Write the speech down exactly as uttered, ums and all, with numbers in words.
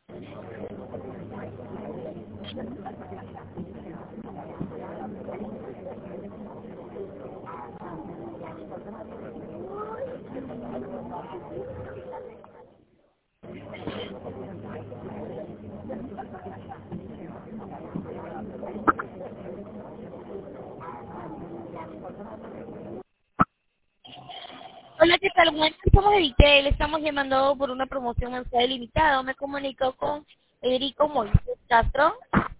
Hola, ¿qué tal? Bueno, somos Editel, estamos llamando por una promoción mensual limitada. Me comunico con Federico Moisés Castro.